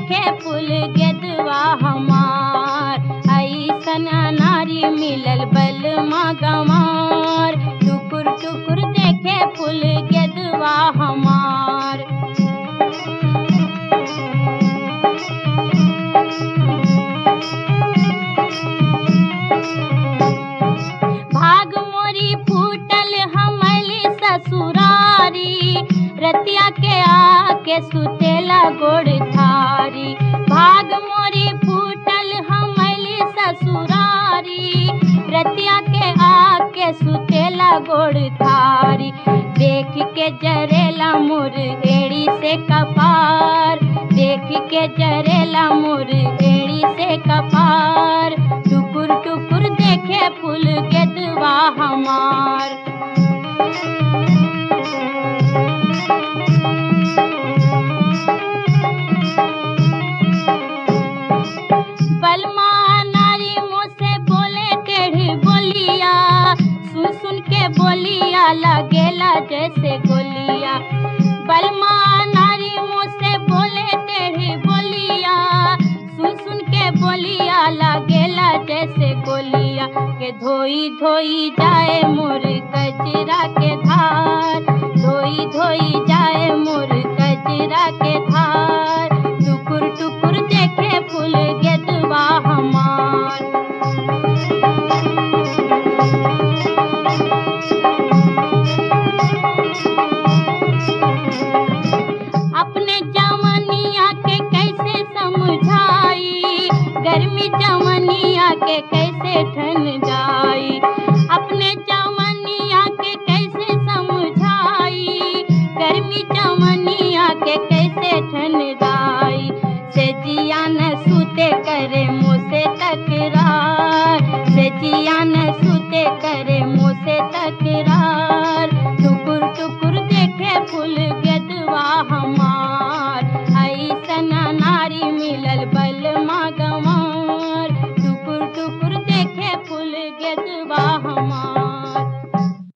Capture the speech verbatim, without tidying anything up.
देखे फूल गेदवा हमार, ऐसन नारी मिलल बलमा गंवार। टुकुर टुकुर देखे फूल गेदवा हमार। भाग मोरी फूटल हमली ससुरारी, रतिया के आके सुतेला गोड़ थारी। भाग मोरी फूटल हमली ससुरारी, रतिया के आके सुतेला गोड़ थारी। देख के जरेला मोर एड़ी से कपार, देख के जरेला मोर एड़ी से कपार। टुकुर टुकुर देखे फूल गेदवा हमार। बलमा नारी मुँह से बोले टेढ़ी बोलिया, सुन सुन के बोलिया लगेला जैसे गोलिया। बलमा नारी मुँह से बोले टेढ़ी बोलिया, सुन सुन के बोलिया लगेला जैसे गोलिया। के धोई धोई जाए मोर कजरा के धार, धोई धोई जाए मोर कजरा के धार। टुकुर टुकुर देखे फूल गेदवा हमार। अपने जवनिया के कैसे समझाई, गर्मी जवनिया के कैसे ठन जाई। अपने जवनिया के कैसे समझाई, गर्मी जवनिया के कैसे ठन जाई। से जिया न सूते करे मुँह से तकरार, से जिया न सूते करे मुँह से तकरार।